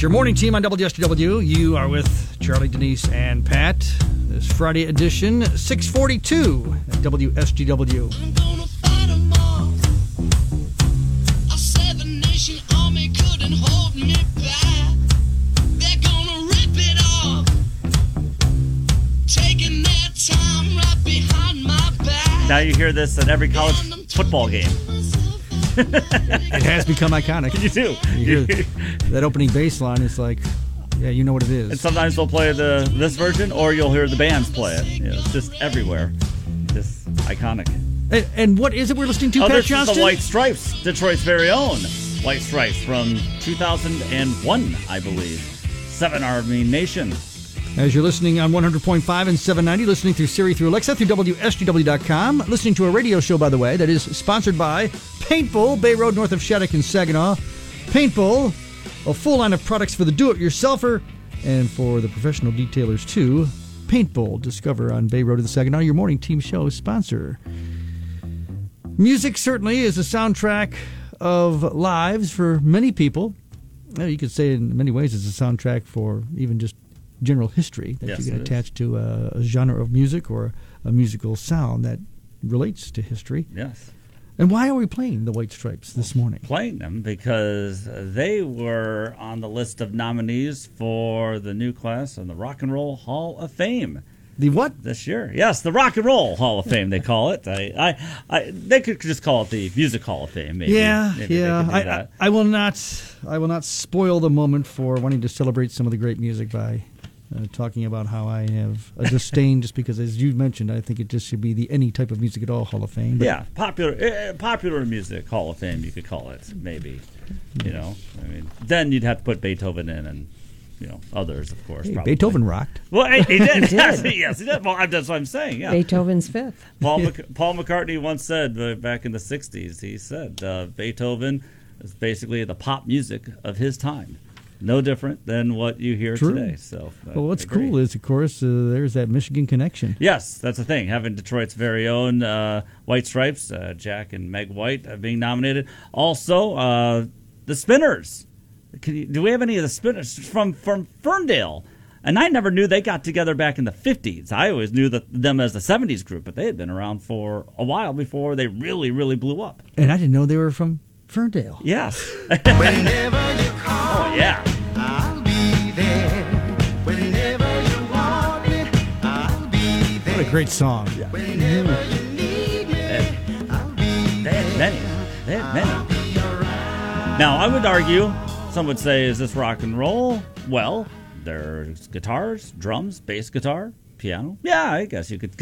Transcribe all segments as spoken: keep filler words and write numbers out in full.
It's your morning team on W S G W. You are with Charlie, Denise, and Pat. This Friday edition, six forty-two at W S G W. I'm gonna fight 'em all. I said the nation army couldn't hold me back. They're gonna rip it off, taking their time right behind my back. Now you hear this at every college football game. It has become iconic. You do. You hear that opening bass line, it's like, yeah, you know what it is. And sometimes they'll play the this version, or you'll hear the bands play it. You know, it's just everywhere. Just iconic. And, and what is it we're listening to, oh, Pat this Johnston? is the White Stripes, Detroit's very own White Stripes from two thousand one, I believe. Seven Army Nation. As you're listening on one hundred point five and seven ninety, listening through Siri, through Alexa, through W S G W dot com, listening to a radio show, by the way, that is sponsored by Paintbull, Bay Road, north of Shattuck and Saginaw. Paintbull, a full line of products for the do-it-yourselfer and for the professional detailers, too. Paintbull, discover on Bay Road in Saginaw, your morning team show sponsor. Music certainly is a soundtrack of lives for many people. Well, you could say in many ways it's a soundtrack for even just general history that Yes, you can it attach is. to a, a genre of music or a musical sound that relates to history. Yes. And why are we playing the White Stripes this morning? Playing them because they were on the list of nominees for the new class in the Rock and Roll Hall of Fame. The what? This year. Yes, the Rock and Roll Hall of Fame, they call it. I, I, I, they could just call it the Music Hall of Fame, maybe. Yeah, Maybe they yeah. could do I, I, that. I will not. I will not spoil the moment for wanting to celebrate some of the great music by uh, talking about how I have a disdain, just because, as you mentioned, I think it just should be the any type of music at all Hall of Fame. But Yeah, popular uh, popular music Hall of Fame, you could call it, maybe. You know, I mean, then you'd have to put Beethoven in and, you know, others, of course. hey, probably. Beethoven rocked. Well, he, he did. He yes, did. he- yes, he did. Well, that's what I'm saying, yeah. Beethoven's fifth. Paul, Mc, Paul McCartney once said uh, back in the sixties, he said uh, Beethoven is basically the pop music of his time. No different than what you hear True. today. So, I Well, what's agree. cool is, of course, uh, there's that Michigan connection. Yes, that's the thing. Having Detroit's very own uh, White Stripes, uh, Jack and Meg White uh, being nominated. Also, uh, the Spinners. Can you, do we have any of the Spinners from, from Ferndale? And I never knew they got together back in the fifties. I always knew that them as the seventies group, but they had been around for a while before they really, really blew up. And I didn't know they were from Ferndale. Yes. Whenever you call, Oh, yeah. I'll be there. Whenever you want me, I'll be there. What a great song. Whenever you need me, I'll be They had many. They had many. Now, I would argue, some would say, is this rock and roll? Well, there's guitars, drums, bass guitar, piano. Yeah, I guess you could.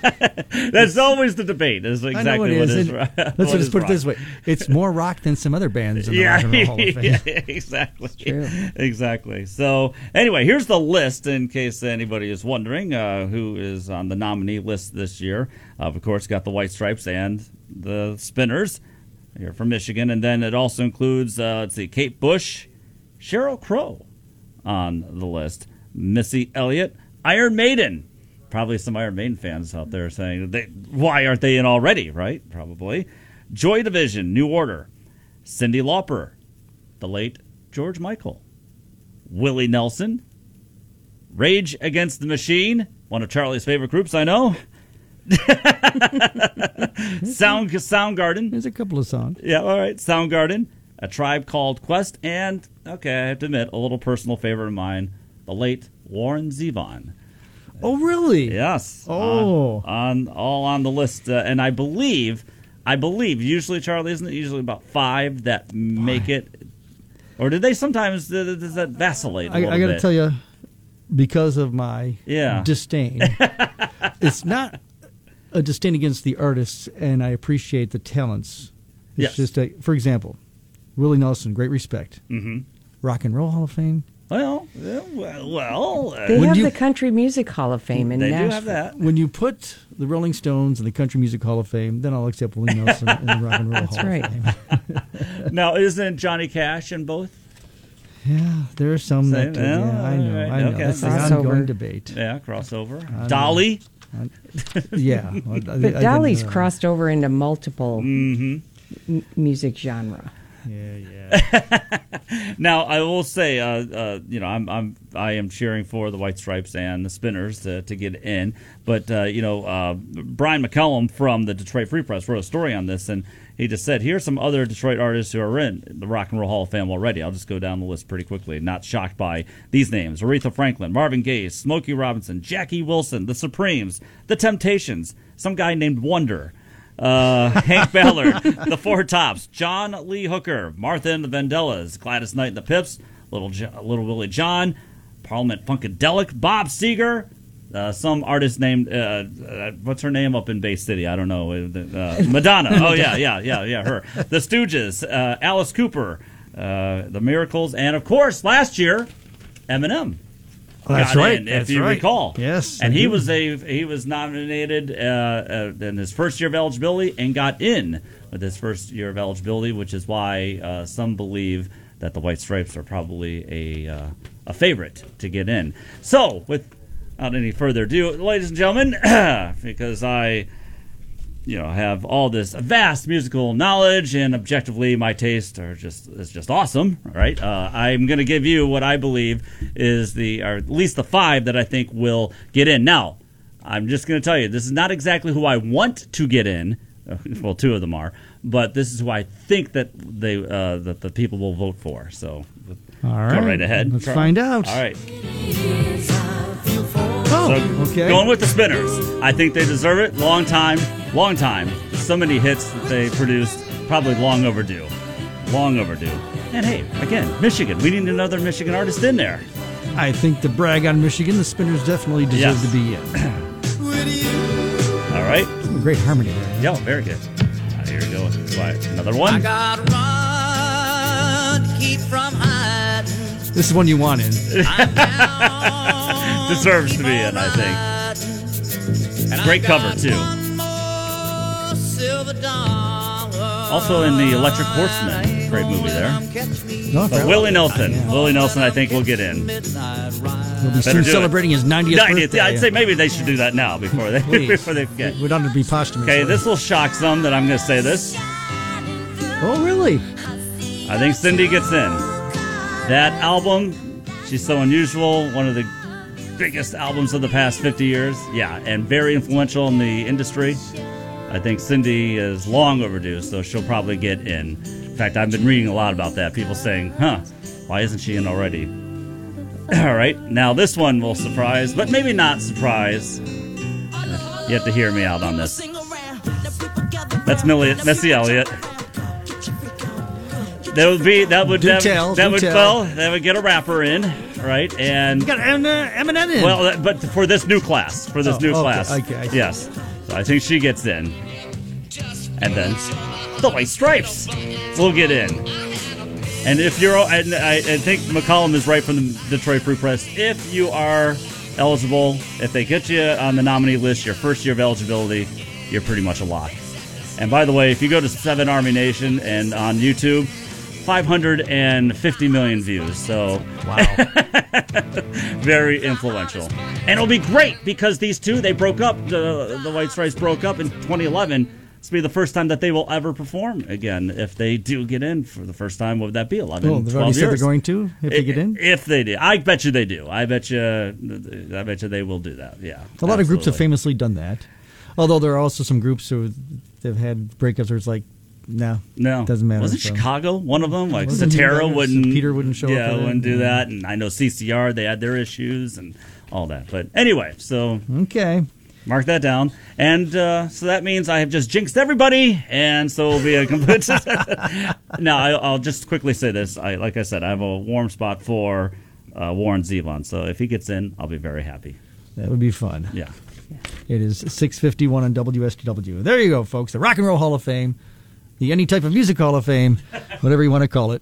That's always the debate. Is I know exactly it what is. is. And Right. let's what just is put rock. it this way. It's more rock than some other bands in the Yeah, Rock and Roll Hall of Fame. yeah, exactly. True. Exactly. So, anyway, here's the list in case anybody is wondering uh, who is on the nominee list this year. Uh, of course, got the White Stripes and the Spinners here from Michigan, and then it also includes uh, let's see, Kate Bush, Sheryl Crow on the list, Missy Elliott, Iron Maiden. Probably some Iron Maiden fans out there saying, they, why aren't they in already, right? Probably. Joy Division, New Order, Cyndi Lauper, the late George Michael, Willie Nelson, Rage Against the Machine, one of Charlie's favorite groups, I know. Sound Soundgarden. There's a couple of songs. Yeah, all right. Soundgarden, A Tribe Called Quest, and, okay, I have to admit, a little personal favorite of mine, the late Warren Zevon. Oh, really? Yes. Oh. On, on all on the list. Uh, and I believe, I believe, usually, Charlie, isn't it usually about five that make it? Or did they sometimes, uh, does that vacillate a I, little I got to bit? tell you, because of my Yeah. disdain, it's not a disdain against the artists, and I appreciate the talents. It's Yes. just, a, for example, Willie Nelson, great respect. Mm-hmm. Rock and Roll Hall of Fame. Well, yeah, well, well uh, They When have you- the Country Music Hall of Fame in they Nashville. do have that. When you put the Rolling Stones and the Country Music Hall of Fame, then I'll accept Willie Nelson in the Rock and Roll That's Hall right. of Fame. Now, isn't Johnny Cash in both? Yeah, there are some Same, that. Uh, yeah, yeah, I know. right, I know. okay. That's the Crossover. ongoing debate. Yeah, crossover. know. Dolly. Yeah, well, I- I But didn't, Dolly's uh, crossed over into multiple Mm-hmm. m- music genre. Yeah, yeah. Now, I will say, uh, uh, you know, I'm, I'm, I am cheering for the White Stripes and the Spinners to, to get in. But, uh, you know, uh, Brian McCullum from the Detroit Free Press wrote a story on this, and he just said, here's some other Detroit artists who are in the Rock and Roll Hall of Fame already. I'll just go down the list pretty quickly. Not shocked by these names. Aretha Franklin, Marvin Gaye, Smokey Robinson, Jackie Wilson, The Supremes, The Temptations, some guy named Wonder, uh, Hank Ballard, The Four Tops, John Lee Hooker, Martha and the Vandellas, Gladys Knight and the Pips, Little jo- Little Willie John, Parliament Funkadelic, Bob Seger, uh, some artist named, uh, uh, what's her name up in Bay City? I don't know. Uh, Madonna. Oh, yeah, yeah, yeah, yeah, her. The Stooges, uh, Alice Cooper, uh, The Miracles, and, of course, last year, Eminem. Oh, that's got right. in, That's if you right. recall. Yes, and I he do. was a he was nominated uh, uh, in his first year of eligibility and got in with his first year of eligibility, which is why uh, some believe that the White Stripes are probably a uh, a favorite to get in. So, without any further ado, ladies and gentlemen, because I. You know, have all this vast musical knowledge, and objectively, my taste are just is just awesome. Right? Uh, I'm going to give you what I believe is the, or at least the five that I think will get in. Now, I'm just going to tell you, this is not exactly who I want to get in. Well, two of them are, but this is who I think that they uh, that the people will vote for. So, All right. go right ahead. Let's Charles. find out. All right. Oh, So, okay. Going with the Spinners. I think they deserve it. Long time. Long time. So many hits that they produced. Probably long overdue. Long overdue. And hey, again, Michigan. We need another Michigan artist in there. I think to brag on Michigan, the Spinners definitely deserve Yes. to be in. All right. Some great harmony there. Yeah, very good. Uh, here we go. Quiet. Another one. Gotta run to keep from hiding. This is one you want in. Deserves to be in, I think. Great cover, too. Also in the Electric Horseman. Great movie there. No, But Willie Nelson. Willie Nelson, I think, will get in. He'll be Better soon do celebrating it. his ninetieth, ninetieth. birthday. Yeah, I'd say maybe they should do that now before they Please. before they forget. It would ought to be posthumous. Okay, this will shock some that I'm going to say this. Oh, really? I think Cindy gets in. That album, She's So Unusual, one of the biggest albums of the past fifty years. Yeah, and very influential in the industry. I think Cindy is long overdue, so she'll probably get in. In fact, I've been reading a lot about that. People saying, huh, why isn't she in already? All right, now this one will surprise, but maybe not surprise. You have to hear me out on this. That's Millie, Missy Elliott. That would be that would Do that, tell, that do would tell. well that would get a rapper in, right? And You got M- uh, Eminem in. well, that- but for this new class, for this Oh, new okay, class, okay, I see. yes. So I think she gets in, and then the White Stripes will get in. And if you're, and I, I think McCollum is right from the Detroit Free Press. If you are eligible, if they get you on the nominee list, your first year of eligibility, you're pretty much a lock. And by the way, if you go to Seven Army Nation and on YouTube, five hundred fifty million views. So Wow. very influential. And it'll be great because these two, they broke up, the, the White Stripes broke up in twenty eleven. This will be the first time that they will ever perform again. If they do get in for the first time, what would that be? eleven, Oh, they've already twelve said they're years? going to if they get in. If they do. I bet you they do. I bet you, I bet you they will do that. Yeah. A lot of groups have absolutely. famously done that. Although there are also some groups who they've had breakups where it's like, no, No, doesn't matter. Wasn't so. Chicago one of them? Like Wasn't Cetera he- wouldn't. Peter wouldn't show up Yeah, for that? wouldn't do Yeah. that. And I know C C R, they had their issues and all that. But anyway, so Okay. mark that down. And uh, so that means I have just jinxed everybody, and so it'll be a complete. Now, I, I'll just quickly say this. I, like I said, I have a warm spot for uh, Warren Zevon. So if he gets in, I'll be very happy. That would be fun. Yeah. It is six fifty-one on W S T W. There you go, folks. The Rock and Roll Hall of Fame, the Any Type of Music Hall of Fame, whatever you want to call it.